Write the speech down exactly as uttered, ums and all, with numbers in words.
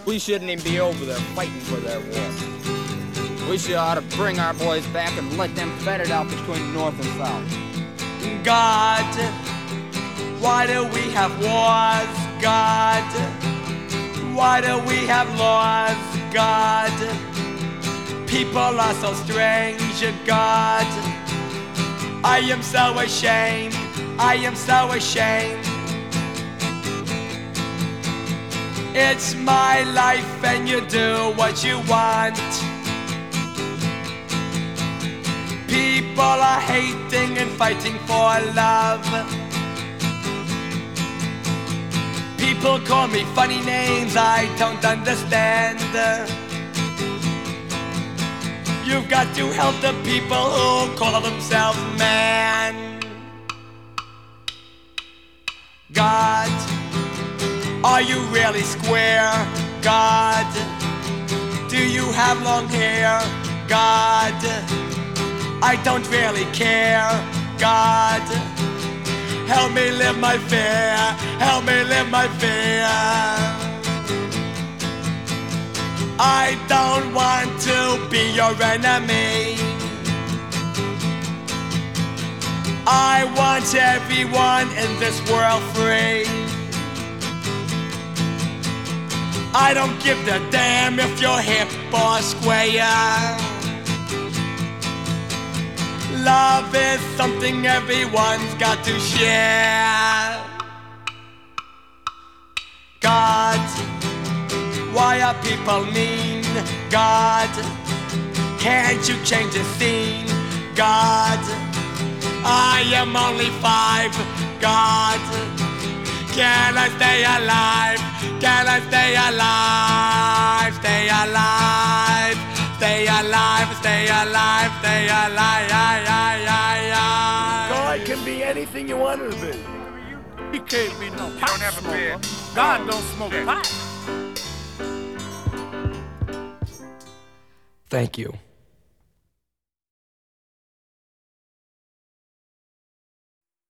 We shouldn't even be over there fighting for their war. We should ought to bring our boys back and let them fight it out between North and South. God, why do we have wars? God, why do we have laws? God, people are so strange. God, I am so ashamed. I am so ashamed. It's my life and you do what you want. People are hating and fighting for love. People call me funny names I don't understand. You've got to help the people who call themselves man. God, are you really square? God, do you have long hair? God, I don't really care. God, help me live my fear. Help me live my fear. I don't want to be your enemy. I want everyone in this world free. I don't give a damn if you're hip or square. Love is something everyone's got to share. God, why are people mean? God, can't you change the scene? God, I am only five. God, can I stay alive? Can I stay alive? Stay alive. Stay alive. Stay alive. Stay alive. God can be anything you want him to be. He can't be no You pot don't have a smoker. beard. God don't smoke Yeah. pot. Thank you.